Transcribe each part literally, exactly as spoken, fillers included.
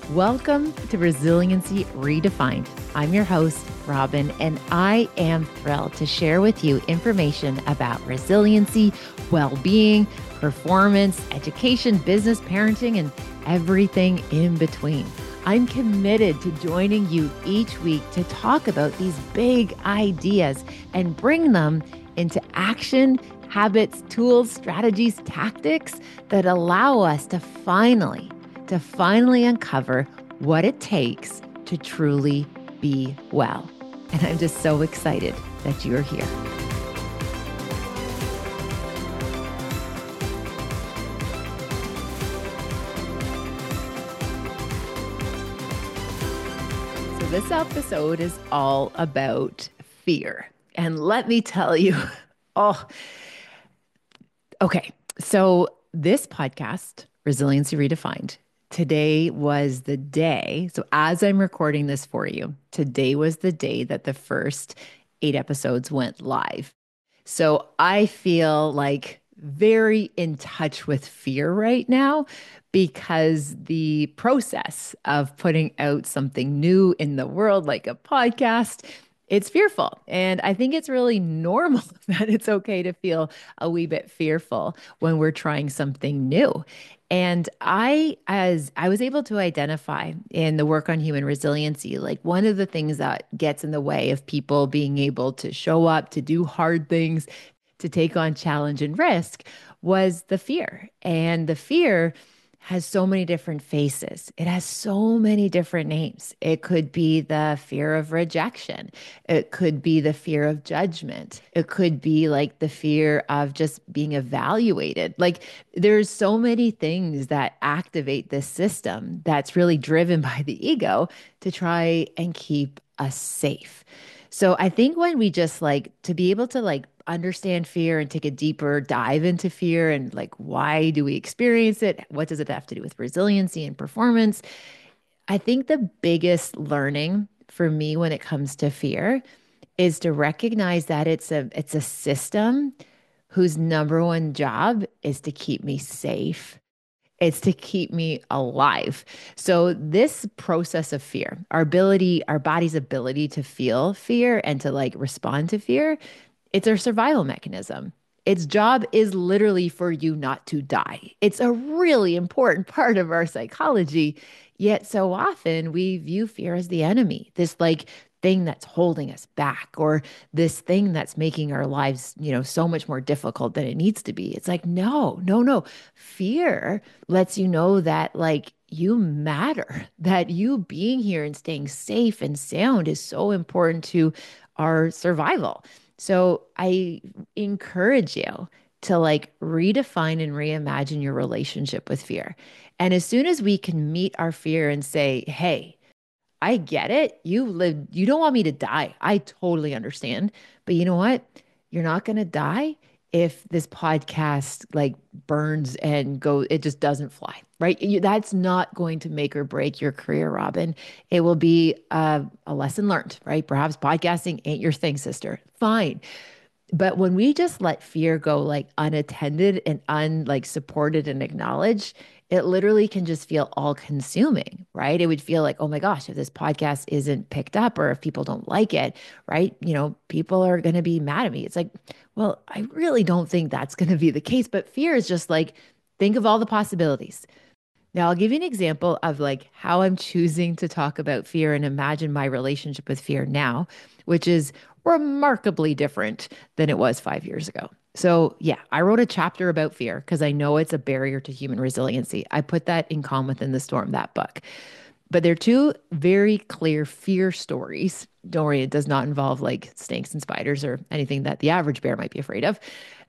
Welcome to Resiliency Redefined. I'm your host, Robin, and I am thrilled to share with you information about resiliency, well-being, performance, education, business, parenting, and everything in between. I'm committed to joining you each week to talk about these big ideas and bring them into action, habits, tools, strategies, tactics that allow us to finally to finally uncover what it takes to truly be well. And I'm just so excited that you're here. So this episode is all about fear. And let me tell you, oh, okay. So this podcast, Resiliency Redefined, today was the day. So as I'm recording this for you, today was the day that the first eight episodes went live. So I feel like very in touch with fear right now because the process of putting out something new in the world, like a podcast, it's fearful. And I think it's really normal that it's okay to feel a wee bit fearful when we're trying something new. And I, as I was able to identify in the work on human resiliency, like one of the things that gets in the way of people being able to show up, to do hard things, to take on challenge and risk was the fear. And the fear has so many different faces. It has so many different names. It could be the fear of rejection. It could be the fear of judgment. It could be like the fear of just being evaluated. Like there's so many things that activate this system that's really driven by the ego to try and keep us safe. So I think when we just like to be able to like understand fear and take a deeper dive into fear and like why do we experience it? What does it have to do with resiliency and performance? I think the biggest learning for me when it comes to fear is to recognize that it's a it's a system whose number one job is to keep me safe. It's to keep me alive. So this process of fear, our ability, our body's ability to feel fear and to like respond to fear, it's our survival mechanism. Its job is literally for you not to die. It's a really important part of our psychology. Yet so often we view fear as the enemy, this like thing that's holding us back or this thing that's making our lives, you know, so much more difficult than it needs to be. It's like, no, no, no. Fear lets you know that like you matter, that you being here and staying safe and sound is so important to our survival. So I encourage you to like redefine and reimagine your relationship with fear. And as soon as we can meet our fear and say, hey, I get it. You live, you don't want me to die. I totally understand. But you know what? You're not going to die if this podcast like burns and go, it just doesn't fly, right? You, that's not going to make or break your career, Robin. It will be a, a lesson learned, right? Perhaps podcasting ain't your thing, sister. Fine. But when we just let fear go like unattended and un like supported and acknowledged, it literally can just feel all consuming, right? It would feel like, oh my gosh, if this podcast isn't picked up or if people don't like it, right? You know, people are going to be mad at me. It's like, well, I really don't think that's going to be the case. But fear is just like, think of all the possibilities. Now, I'll give you an example of like how I'm choosing to talk about fear and imagine my relationship with fear now, which is remarkably different than it was five years ago. So, yeah, I wrote a chapter about fear because I know it's a barrier to human resiliency. I put that in Calm Within the Storm, that book. But they're two very clear fear stories. Don't worry, it does not involve like snakes and spiders or anything that the average bear might be afraid of.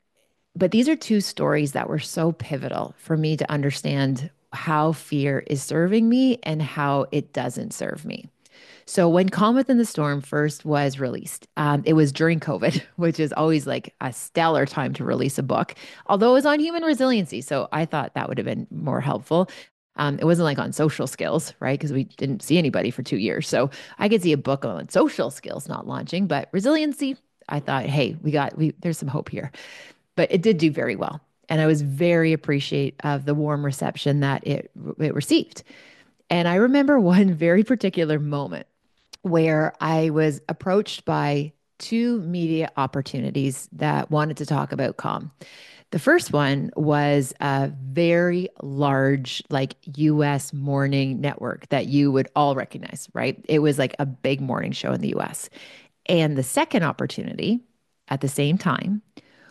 But these are two stories that were so pivotal for me to understand how fear is serving me and how it doesn't serve me. So when Calm Within the Storm first was released, um, it was during COVID, which is always like a stellar time to release a book, although it was on human resiliency. So I thought that would have been more helpful. Um, it wasn't like on social skills, right? Because we didn't see anybody for two years. So I could see a book on social skills not launching, but resiliency, I thought, hey, we got, we, there's some hope here. But it did do very well. And I was very appreciative of the warm reception that it, it received. And I remember one very particular moment where I was approached by two media opportunities that wanted to talk about Calm. The first one was a very large, like U S morning network that you would all recognize, right? It was like a big morning show in the U S. And the second opportunity at the same time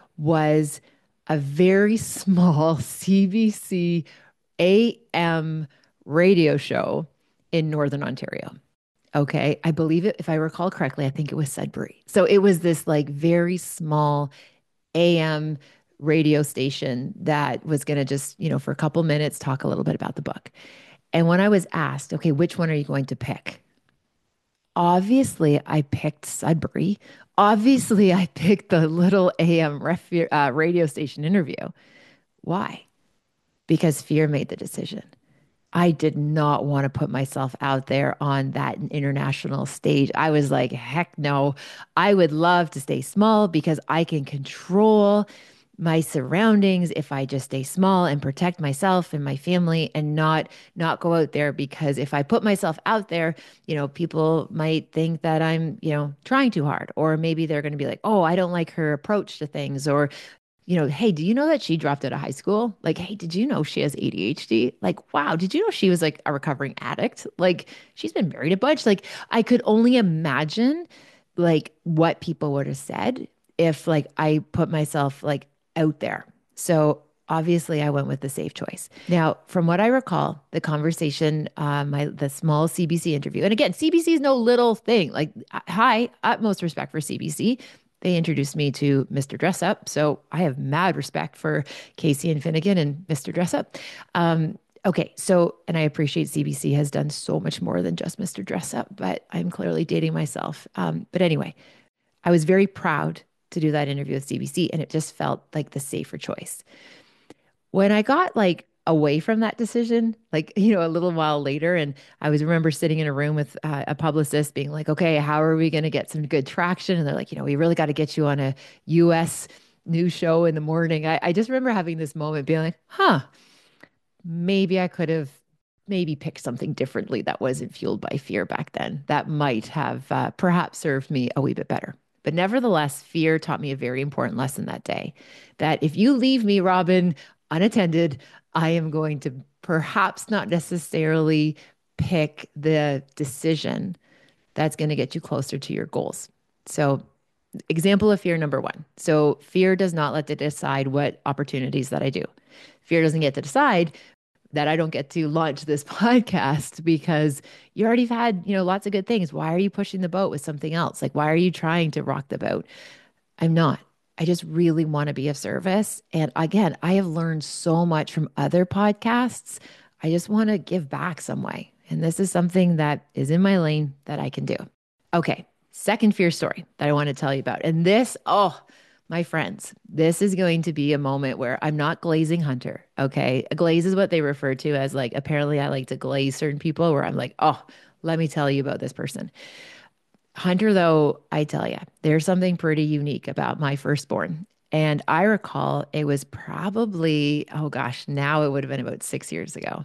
was a very small C B C A M radio show in Northern Ontario. Okay. I believe it, if I recall correctly, I think it was Sudbury. So it was this like very small A M radio station that was going to just, you know, for a couple minutes talk a little bit about the book. And when I was asked, okay, which one are you going to pick? Obviously, I picked Sudbury. Obviously, I picked the little A M ref- uh, radio station interview. Why? Because fear made the decision. I did not want to put myself out there on that international stage. I was like, heck no. I would love to stay small because I can control my surroundings if I just stay small and protect myself and my family and not not go out there, because if I put myself out there, you know, people might think that I'm, you know, trying too hard, or maybe they're going to be like, "Oh, I don't like her approach to things," or you know, hey, do you know that she dropped out of high school? Like, hey, did you know she has A D H D? Like, wow, did you know she was like a recovering addict? Like, she's been married a bunch. Like, I could only imagine like what people would have said if like I put myself like out there. So obviously I went with the safe choice. Now, from what I recall, the conversation, uh, my the small C B C interview, and again, C B C is no little thing. Like, hi, utmost respect for C B C. They introduced me to Mister Dressup. So I have mad respect for Casey and Finnegan and Mister Dressup. Um, okay, so, and I appreciate C B C has done so much more than just Mister Dressup, but I'm clearly dating myself. Um, but anyway, I was very proud to do that interview with C B C, and it just felt like the safer choice. When I got like away from that decision, like, you know, a little while later, and I was remember sitting in a room with uh, a publicist being like, okay, how are we going to get some good traction? And they're like, you know, we really got to get you on a U S news show in the morning. I, I just remember having this moment being like, huh, maybe I could have maybe picked something differently that wasn't fueled by fear back then. That might have uh, perhaps served me a wee bit better. But nevertheless, fear taught me a very important lesson that day, that if you leave me, Robin, unattended, I am going to perhaps not necessarily pick the decision that's going to get you closer to your goals. So, example of fear number one. So, fear does not let to decide what opportunities that I do. Fear doesn't get to decide that I don't get to launch this podcast because you already have had, you know, lots of good things. Why are you pushing the boat with something else? Like, why are you trying to rock the boat? I'm not. I just really want to be of service. And again, I have learned so much from other podcasts. I just want to give back some way. And this is something that is in my lane that I can do. Okay. Second fear story that I want to tell you about. And this, oh, my friends, this is going to be a moment where I'm not glazing Hunter. Okay. A glaze is what they refer to as, like, apparently I like to glaze certain people where I'm like, oh, let me tell you about this person. Hunter, though, I tell you, there's something pretty unique about my firstborn. And I recall it was probably, oh gosh, now it would have been about six years ago.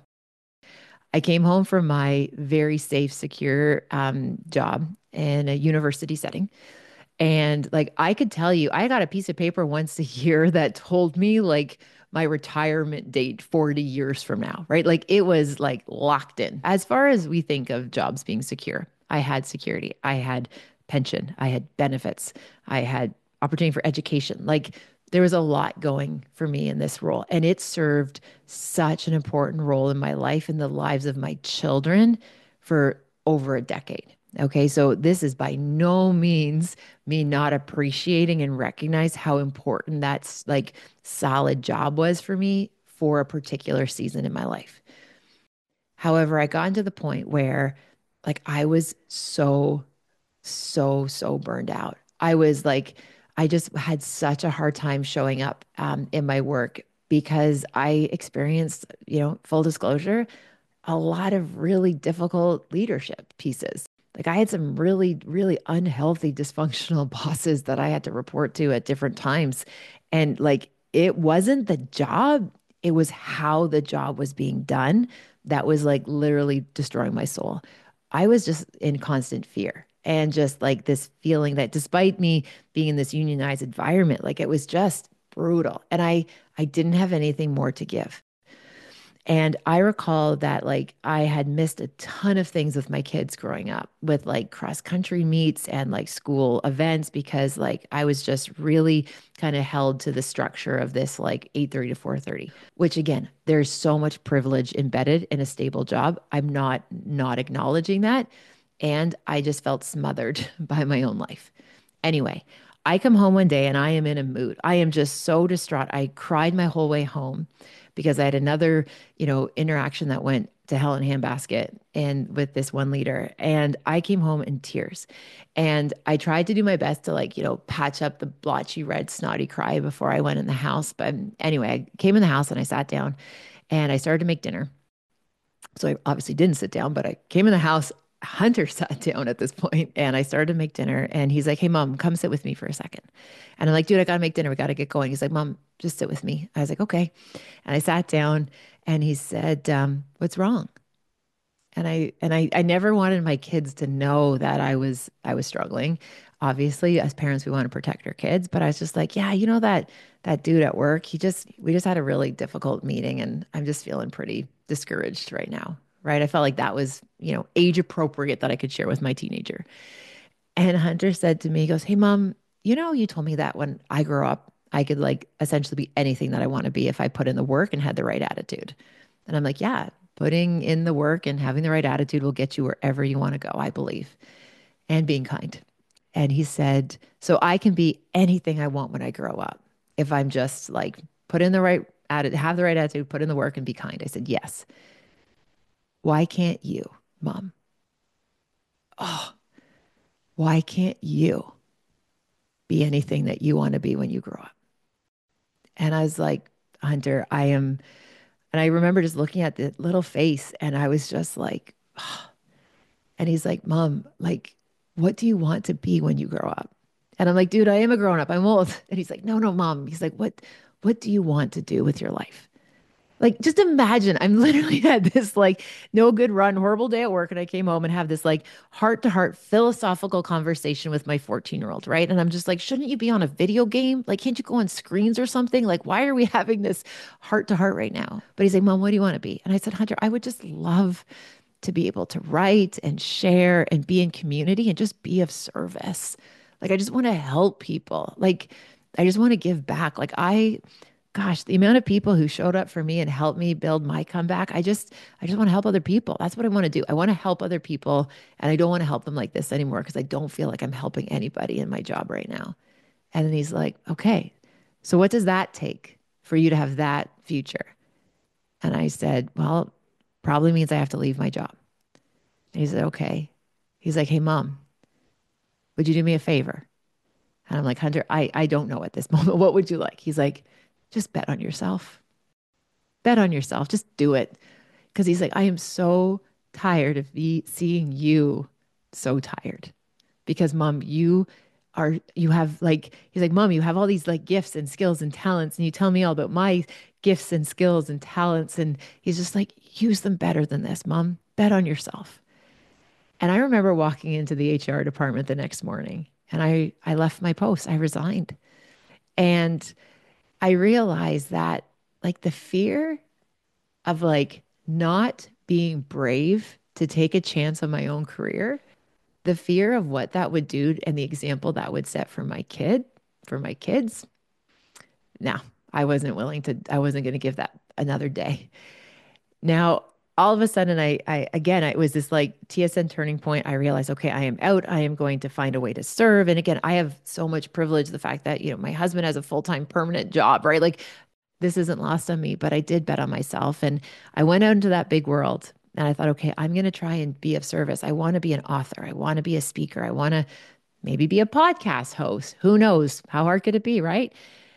I came home from my very safe, secure um, job in a university setting. And like I could tell you, I got a piece of paper once a year that told me like my retirement date forty years from now, right? Like it was like locked in. As far as we think of jobs being secure, I had security, I had pension, I had benefits, I had opportunity for education. Like there was a lot going for me in this role. And it served such an important role in my life and the lives of my children for over a decade. Okay, so this is by no means me not appreciating and recognize how important that like solid job was for me for a particular season in my life. However, I got to the point where like I was so, so, so burned out. I was like, I just had such a hard time showing up um, in my work because I experienced, you know, full disclosure, a lot of really difficult leadership pieces. Like I had some really, really unhealthy, dysfunctional bosses that I had to report to at different times. And like it wasn't the job, it was how the job was being done that was like literally destroying my soul. I was just in constant fear and just like this feeling that despite me being in this unionized environment, like it was just brutal. And I I didn't have anything more to give. And I recall that like I had missed a ton of things with my kids growing up with like cross country meets and like school events because like I was just really kind of held to the structure of this like eight thirty to four thirty, which again, there's so much privilege embedded in a stable job. I'm not not acknowledging that. And I just felt smothered by my own life. Anyway, I come home one day and I am in a mood. I am just so distraught. I cried my whole way home because I had another, you know, interaction that went to hell in a handbasket and with this one leader. And I came home in tears. And I tried to do my best to like, you know, patch up the blotchy red snotty cry before I went in the house. But anyway, I came in the house and I sat down and I started to make dinner. So I obviously didn't sit down, but I came in the house. Hunter sat down at this point and I started to make dinner. And he's like, "Hey, mom, come sit with me for a second." And I'm like, "Dude, I got to make dinner. We got to get going." He's like, "Mom, just sit with me." I was like, "Okay." And I sat down and he said, um, "What's wrong?" And I and I I never wanted my kids to know that I was I was struggling. Obviously, as parents, we want to protect our kids, but I was just like, "Yeah, you know that that dude at work, he just we just had a really difficult meeting and I'm just feeling pretty discouraged right now." Right? I felt like that was, you know, age appropriate that I could share with my teenager. And Hunter said to me, he goes, "Hey, mom, you know, you told me that when I grow up, I could like essentially be anything that I want to be if I put in the work and had the right attitude." And I'm like, "Yeah, putting in the work and having the right attitude will get you wherever you want to go, I believe, and being kind." And he said, "So I can be anything I want when I grow up if I'm just like put in the right attitude, have the right attitude, put in the work and be kind." I said, "Yes. Why can't you, mom? Oh, why can't you be anything that you want to be when you grow up?" And I was like, "Hunter, I am." And I remember just looking at the little face and I was just like, oh. And he's like, "Mom, like, what do you want to be when you grow up?" And I'm like, "Dude, I am a grown up. I'm old." And he's like, "No, no, mom." He's like, "What, what do you want to do with your life?" Like, just imagine I'm literally had this like no good run, horrible day at work. And I came home and have this like heart to heart philosophical conversation with my fourteen year old, right? And I'm just like, shouldn't you be on a video game? Like, can't you go on screens or something? Like, why are we having this heart to heart right now? But he's like, "Mom, what do you want to be?" And I said, "Hunter, I would just love to be able to write and share and be in community and just be of service. Like, I just want to help people. Like, I just want to give back. Like, I, gosh, the amount of people who showed up for me and helped me build my comeback, I just, I just want to help other people. That's what I want to do. I want to help other people. And I don't want to help them like this anymore because I don't feel like I'm helping anybody in my job right now." And then he's like, "Okay, so what does that take for you to have that future?" And I said, "Well, probably means I have to leave my job." And he said, "Okay." He's like, "Hey, mom, would you do me a favor?" And I'm like, "Hunter, I, I don't know at this moment. What would you like?" He's like, "Just bet on yourself. Bet on yourself. Just do it." Because he's like, "I am so tired of be seeing you so tired. Because mom, you are, you have like," he's like, "Mom, you have all these like gifts and skills and talents. And you tell me all about my gifts and skills and talents." And he's just like, "Use them better than this, mom. Bet on yourself." And I remember walking into the H R department the next morning and I, I left my post. I resigned. And I realized that like the fear of like not being brave to take a chance on my own career, the fear of what that would do and the example that would set for my kid, for my kids. No, I wasn't willing to, I wasn't going to give that another day. Now, all of a sudden, I, I again, it was this like T S N turning point. I realized, okay, I am out. I am going to find a way to serve. And again, I have so much privilege. The fact that, you know, my husband has a full-time permanent job, right? Like this isn't lost on me, but I did bet on myself. And I went out into that big world and I thought, okay, I'm going to try and be of service. I want to be an author. I want to be a speaker. I want to maybe be a podcast host. Who knows? How hard could it be, right?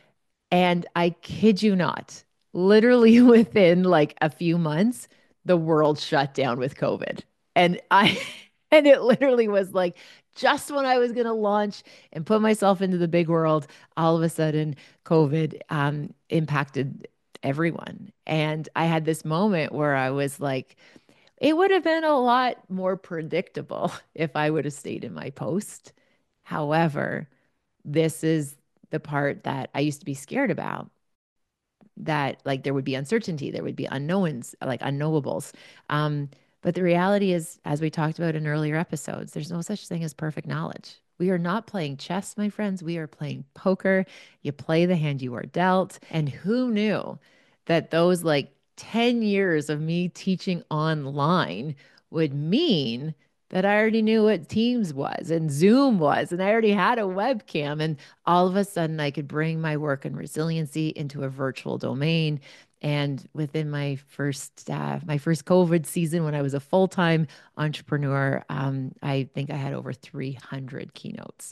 And I kid you not, literally within like a few months, the world shut down with COVID. And I, and it literally was like just when I was going to launch and put myself into the big world, all of a sudden COVID um, impacted everyone. And I had this moment where I was like, it would have been a lot more predictable if I would have stayed in my post. However, this is the part that I used to be scared about, that like there would be uncertainty, there would be unknowns, like unknowables. Um, but the reality is, as we talked about in earlier episodes, there's no such thing as perfect knowledge. We are not playing chess, my friends. We are playing poker. You play the hand you are dealt. And who knew that those like ten years of me teaching online would mean that I already knew what Teams was and Zoom was, and I already had a webcam. And all of a sudden, I could bring my work and resiliency into a virtual domain. And within my first uh, my first COVID season, when I was a full time entrepreneur, um, I think I had over three hundred keynotes.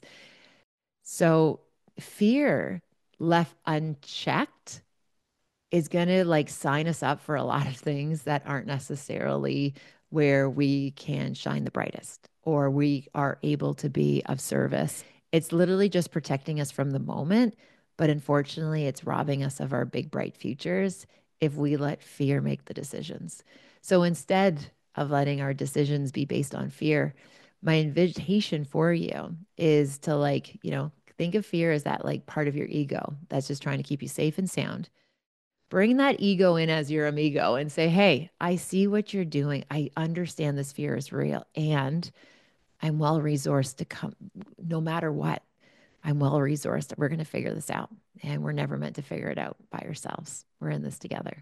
So fear left unchecked is going to like sign us up for a lot of things that aren't necessarily where we can shine the brightest or we are able to be of service. It's literally just protecting us from the moment. But unfortunately, it's robbing us of our big, bright futures if we let fear make the decisions. So instead of letting our decisions be based on fear, my invitation for you is to like, you know, think of fear as that like part of your ego that's just trying to keep you safe and sound. Bring that ego in as your amigo and say, hey, I see what you're doing. I understand this fear is real and I'm well resourced to come no matter what. I'm well resourced. We're going to figure this out. And we're never meant to figure it out by ourselves. We're in this together.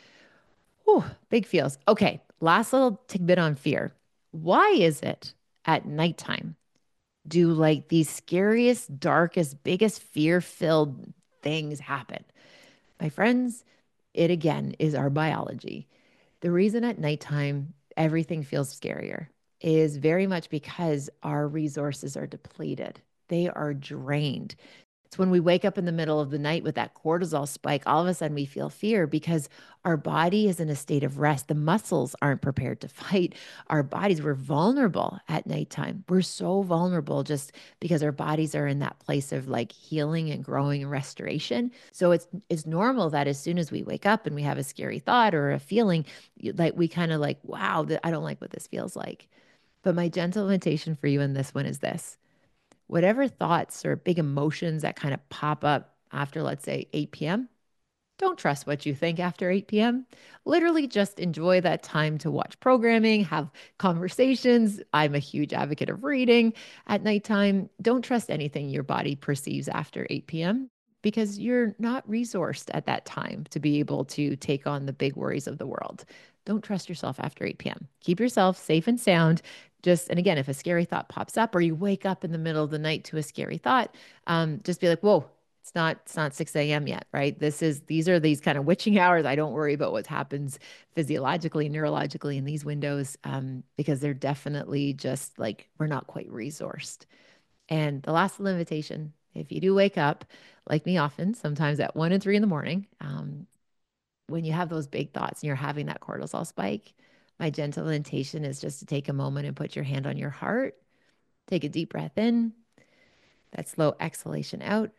Whew, big feels. Okay, last little tidbit on fear. Why is it at nighttime do like these scariest, darkest, biggest fear filled things happen? My friends, it again is our biology. The reason at nighttime everything feels scarier is very much because our resources are depleted. They are drained. It's when we wake up in the middle of the night with that cortisol spike, all of a sudden we feel fear because our body is in a state of rest. The muscles aren't prepared to fight. Our bodies, we're vulnerable at nighttime. We're so vulnerable just because our bodies are in that place of like healing and growing and restoration. So it's it's normal that as soon as we wake up and we have a scary thought or a feeling, like we kind of like, wow, I don't like what this feels like. But my gentle invitation for you in this one is this: whatever thoughts or big emotions that kind of pop up after, let's say, eight p m, don't trust what you think after eight p m. Literally just enjoy that time to watch programming, have conversations. I'm a huge advocate of reading at nighttime. Don't trust anything your body perceives after eight p m because you're not resourced at that time to be able to take on the big worries of the world. Don't trust yourself after eight p m. Keep yourself safe and sound. Just, and again, if a scary thought pops up or you wake up in the middle of the night to a scary thought, um, just be like, whoa, it's not, it's not six a m yet, right? This is, these are these kind of witching hours. I don't worry about what happens physiologically, neurologically in these windows, um, because they're definitely just like, we're not quite resourced. And the last limitation, if you do wake up, like me often, sometimes at one and three in the morning, um, when you have those big thoughts and you're having that cortisol spike, my gentle invitation is just to take a moment and put your hand on your heart, take a deep breath in, that slow exhalation out,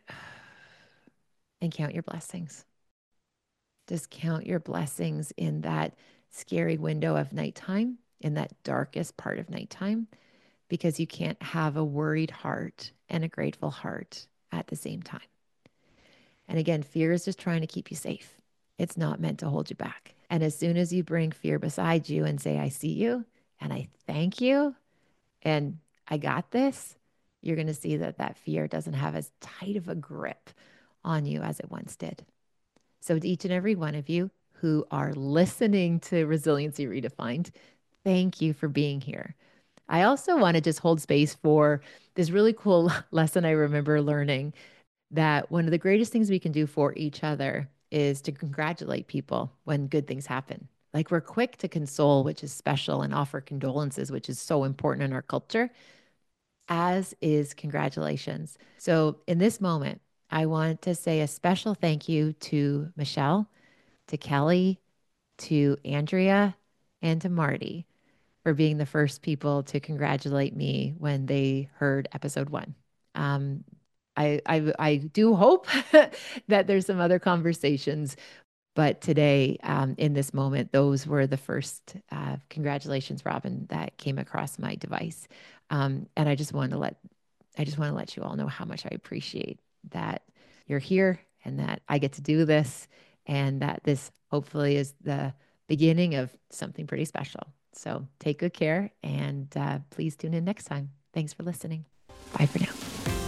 and count your blessings. Just count your blessings in that scary window of nighttime, in that darkest part of nighttime, because you can't have a worried heart and a grateful heart at the same time. And again, fear is just trying to keep you safe. It's not meant to hold you back. And as soon as you bring fear beside you and say, I see you and I thank you and I got this, you're going to see that that fear doesn't have as tight of a grip on you as it once did. So to each and every one of you who are listening to Resiliency Redefined, thank you for being here. I also want to just hold space for this really cool lesson I remember learning, that one of the greatest things we can do for each other is to congratulate people when good things happen. Like we're quick to console, which is special, and offer condolences, which is so important in our culture, as is congratulations. So in this moment, I want to say a special thank you to Michelle, to Kelly, to Andrea, and to Marty for being the first people to congratulate me when they heard episode one. Um, I, I, I do hope that there's some other conversations, But today, um, in this moment, those were the first uh, congratulations, Robin, that came across my device. Um, and I just wanted to let I just want to let you all know how much I appreciate that you're here and that I get to do this, and that this hopefully is the beginning of something pretty special. So take good care, and uh, please tune in next time. Thanks for listening. Bye for now.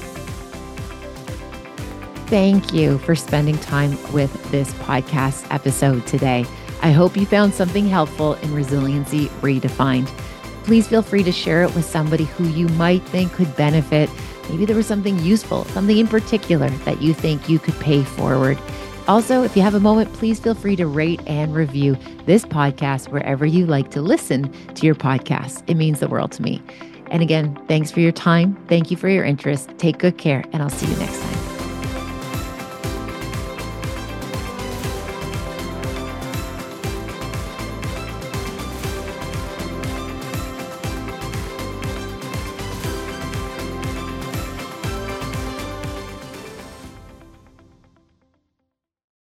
Thank you for spending time with this podcast episode today. I hope you found something helpful in Resiliency Redefined. Please feel free to share it with somebody who you might think could benefit. Maybe there was something useful, something in particular that you think you could pay forward. Also, if you have a moment, please feel free to rate and review this podcast wherever you like to listen to your podcast. It means the world to me. And again, thanks for your time. Thank you for your interest. Take good care, and I'll see you next time.